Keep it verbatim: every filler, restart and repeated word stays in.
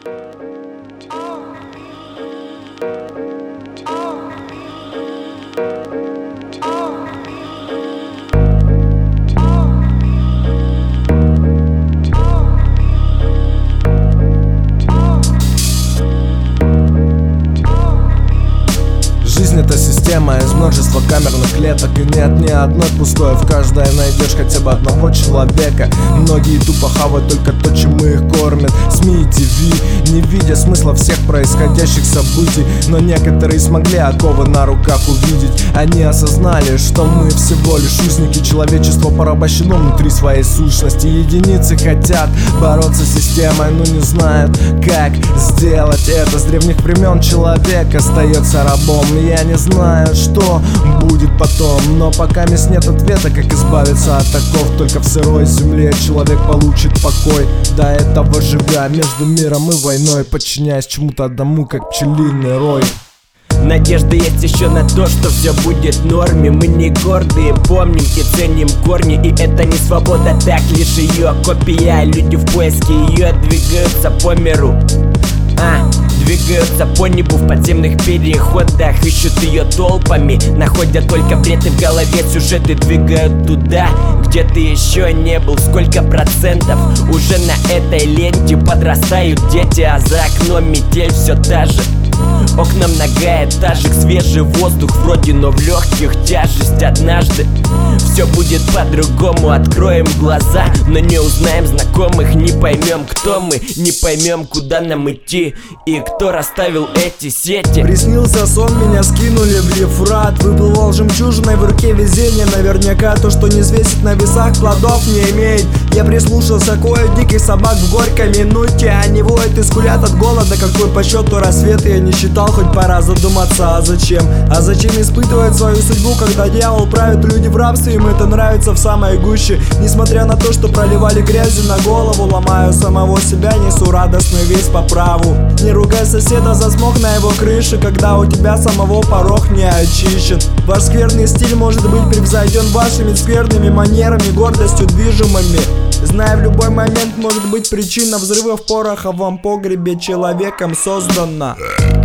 Жизнь — это система из множества камерных клеток, и нет ни одной пустой, в каждой найдешь хотя бы одного человека. Многие тупо хавают только то, чем мы их кормят. СМИ и ТВ, не видя смысла всех происходящих событий. Но некоторые смогли оковы на руках увидеть. Они осознали, что мы всего лишь узники. Человечество порабощено внутри своей сущности. Единицы хотят бороться с системой, но не знают, как сделать это. С древних времен человек остается рабом. Я не знаю, что будет потом, но пока мест нет ответа, как избавиться от оков. Только в сырой земле человек получит покой, до этого живя между миром и войной, подчиняясь чему-то одному, как пчелиный рой. Надежда есть еще на то, что все будет в норме. Мы не гордые, помним и ценим корни. И это не свобода, так лишь ее копия. Люди в поиске ее двигаются по миру, а, двигаются по небу в подземных переходах. Ищут ее толпами, находят только бред, и в голове сюжеты двигают туда, где ты еще не был. Сколько процентов уже на этой ленте подрастают дети, а за окном метель все та же. Окна многоэтажек, свежий воздух вроде, но в легких тяжесть. Однажды все будет по-другому, откроем глаза, но не узнаем знакомых, не поймем, кто мы, не поймем, куда нам идти и кто расставил эти сети. Приснился сон, меня скинули в Ефрат. Выплывал жемчужиной в руке везение. Наверняка то, что не взвесит на весах, плодов не имеет. Я прислушался к вою диких собак в горькой минуте. Они воют и скулят от голода, какой по счету рассвет. Я не считал, хоть пора задуматься, а зачем? А зачем испытывать свою судьбу, когда дьявол правит, люди в рабстве, им это нравится в самой гуще. Несмотря на то, что проливали грязью на голову, ломаю самого себя, несу радостную весть по праву. Не ругай соседа за смог на его крыше, когда у тебя самого порог не очищен. Ваш скверный стиль может быть превзойден вашими скверными манерами, гордостью движимыми. Зная, в любой момент может быть причина взрыва в пороховом погребе человеком создана.